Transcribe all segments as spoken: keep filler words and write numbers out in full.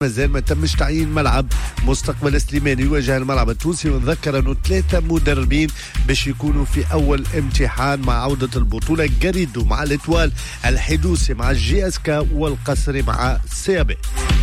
مازال ما تمش تعيين ملعب. مستقبل سليماني يواجه الملعب التونسي، ونذكر انه ثلاثه مدربين باش يكونوا في اول امتحان مع عوده البطوله. جاريدو مع الاتوال، الحدوسي مع الجي اس كا، والقصري مع سيابي.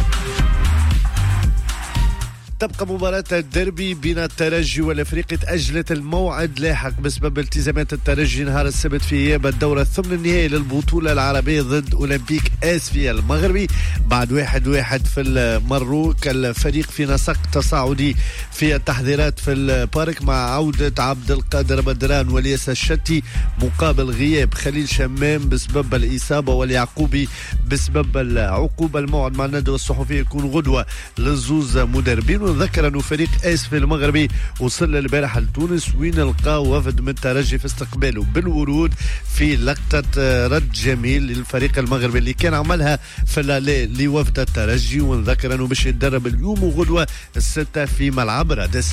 تبقى مباراة الديربي بين الترجي والافريقي تأجلت الموعد لاحق بسبب التزامات الترجي نهار السبت في اياب الدورة الثمن النهائي للبطولة العربية ضد اولمبيك اسفيا المغربي بعد واحد واحد في المروك. الفريق في نسق تصاعدي في التحضيرات في البارك مع عودة عبد القادر بدران والياس الشتي مقابل غياب خليل شمام بسبب الإصابة واليعقوبي بسبب العقوبة. الموعد مع الندوة الصحفية يكون غدوة للزوز مدربين. ونذكر أنه فريق اسفي المغربي وصل البارح لتونس وين لقى وفد من الترجي في استقباله بالورود في لقطة رد جميل للفريق المغربي اللي كان عملها في اللالي لوفد الترجي. ونذكر أنه باش يتدرب اليوم وغدوة الستة في ملعب رادس.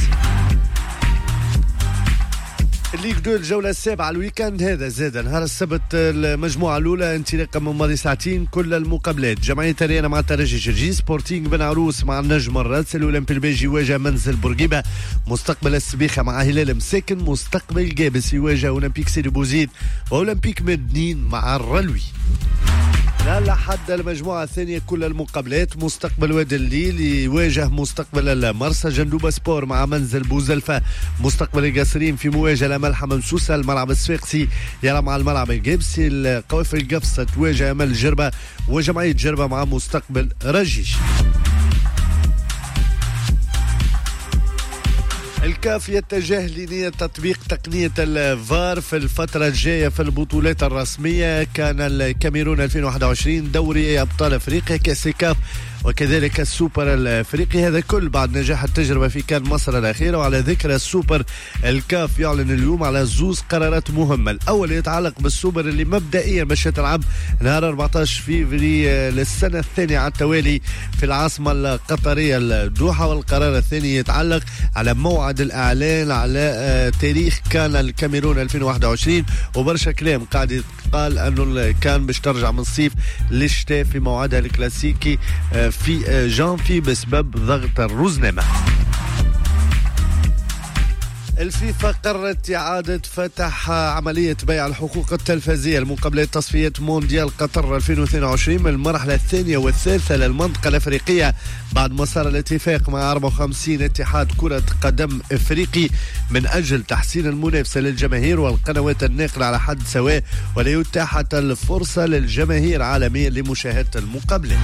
الليغ دو الجولة السابعة الويكاند هذا زاد نهار السبت المجموعة الأولى انطلاقا من ماضي ساعتين كل المقابلات. جمعية ريانا مع الترجي جرجي، سبورتينغ بن عروس مع النجم الرادس، الأولمبي البيجي يواجه منزل بورقيبة، مستقبل السبيخة مع هلال مساكن، مستقبل جابس يواجه أولمبيك سيدي بوزيد، وأولمبيك مدنين مع الرلوي. لا لحد المجموعة الثانية كل المقابلات. مستقبل وادي الليل يواجه مستقبل المرسى، جندوبة سبور مع منزل بوزلفة، مستقبل القصرين في مواجهة الأمل ممسوسة، الملعب الصفاقسي يرى مع الملعب الجبسي، القوافل القفصة تواجه أمل جربة، وجمعية جربة مع مستقبل رجيش. الكاف يتجه لنية تطبيق تقنية الفار في الفترة الجاية في البطولات الرسمية. كان الكاميرون ألفين وواحد وعشرين دوري أبطال أفريقيا، كأس كاف، وكذلك السوبر الافريقي. هذا كل بعد نجاح التجربه في كان مصر الاخيره. وعلى ذكر السوبر، الكاف يعلن اليوم على زوز قرارات مهمه. الاول يتعلق بالسوبر اللي مبدئيا باش تلعب نهار أربعة عشر فبراير للسنه الثانيه على التوالي في العاصمه القطريه الدوحه. والقرار الثاني يتعلق على موعد الاعلان على تاريخ كان الكاميرون ألفين وواحد وعشرين، وبرشا كلام قاعد يتقال انه كان باش ترجع من الصيف للشتاء في موعدها الكلاسيكي في جانفي بسبب ضغط الرزنامة. الفيفا قررت إعادة فتح عملية بيع الحقوق التلفزية لمقابلات تصفيات مونديال قطر ألفين واثنين وعشرين من المرحلة الثانية والثالثة للمنطقة الأفريقية بعد ما صار الاتفاق مع أربعة وخمسين اتحاد كرة قدم أفريقي من أجل تحسين المنافسة للجماهير والقنوات الناقلة على حد سواء، وليتاحت الفرصة للجماهير عالميا لمشاهدة المقابلات.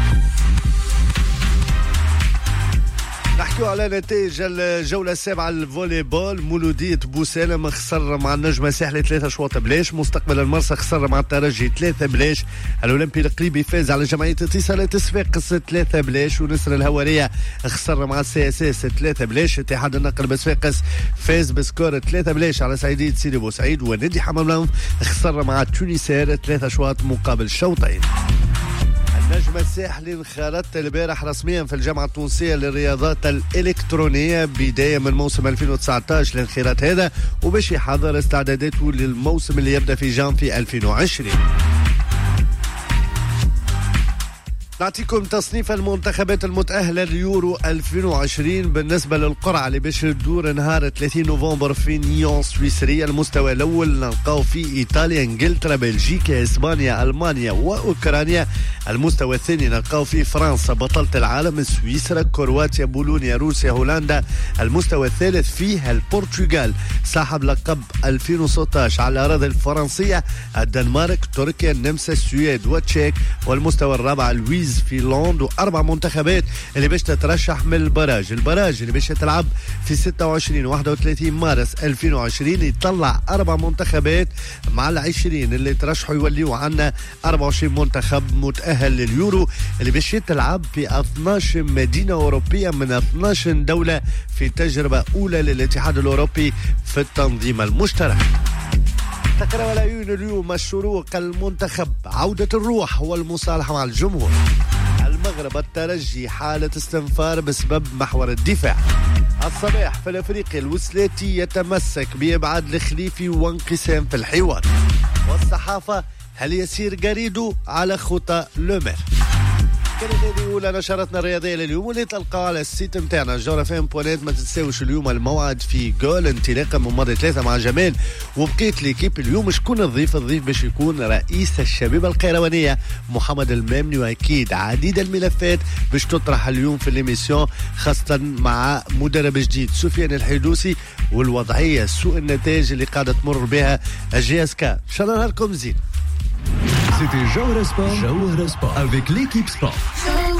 نحكيو على نتائج الجولة السابعة الفولي بول. مولودية بوسالم خسر مع النجمة الساحلي ثلاثة شواط بلاش، مستقبل المرسى خسر مع الترجي ثلاثة بلاش، الأولمبي القليبي فاز على جمعية اتصالات صفاقس ثلاثة بلاش، ونسر الهوارية خسر مع السي اس اس ثلاثة بلاش، اتحاد النقل بصفاقس فاز بسكور ثلاثة بلاش على سعيدية سيدي بوسعيد، ونادي حمام خسر مع تونسير ثلاثة شواط مقابل شوطين. النجم الساحلي انخرط البارح رسميا في الجامعة التونسية للرياضات الإلكترونية بداية من موسم ألفين وتسعة عشر الانخراط هذا، وباش يحضر استعداداته للموسم اللي يبدأ في جانفي ألفين وعشرين. نعطيكم تصنيف المنتخبات المتأهلة ليورو ألفين وعشرين بالنسبة للقرعة اللي باش تدور نهار ثلاثين نوفمبر في نيون سويسريا. المستوى الأول نلقاو في إيطاليا، إنجلترا، بلجيكا، إسبانيا، ألمانيا وأوكرانيا. المستوى الثاني نلقاو في فرنسا بطلة العالم، سويسرا، كرواتيا، بولونيا، روسيا، هولندا. المستوى الثالث فيه البرتغال صاحب لقب ألفين وستة عشر على الأراضي الفرنسية، الدنمارك، تركيا، النمسا، السويد والتشيك. والمستوى الرابع الويز فنلندا، واربع منتخبات اللي باش تترشح من البراج. البراج اللي باش تلعب في ستة وعشرين وواحد وثلاثين مارس ألفين وعشرين يطلع اربع منتخبات مع العشرين اللي ترشحوا يوليوا عنا أربعة وعشرين منتخب متأهل لليورو اللي باش يتلعب في اثناش مدينة أوروبية من اثناش دولة في تجربة أولى للاتحاد الأوروبي في التنظيم المشترك. تقرأ العيون اليوم الشروق المنتخب، عودة الروح والمصالحة مع الجمهور. المغرب الترجي حالة استنفار بسبب محور الدفاع. الصباح في الافريقي الوسلاتي يتمسك بإبعاد الخليفي وانقسام في الحوار. والصحافة هل يسير جاريدو على خطى لومير؟ كانت هذه أولى نشرتنا الرياضية لليوم واللي تلقاها على السيت متاعنا جورا فهم بونات. ما تنساوش اليوم الموعد في جول انطلاقا من مرة ثلاثة مع جمال وبقيت ليكيب. اليوم شكون الضيف؟ الضيف باش يكون رئيس الشبيبة القيروانية محمد المامني، وأكيد عديد الملفات باش تطرح اليوم في الإميسيون، خاصة مع مدرب جديد سفيان الحيدوسي والوضعية سوء النتائج اللي قاعدة تمر بها الجي اس كا. إن شاء الله نهاركم زين. C'était Jawhara Sport, Jawhara Sport avec l'équipe sport.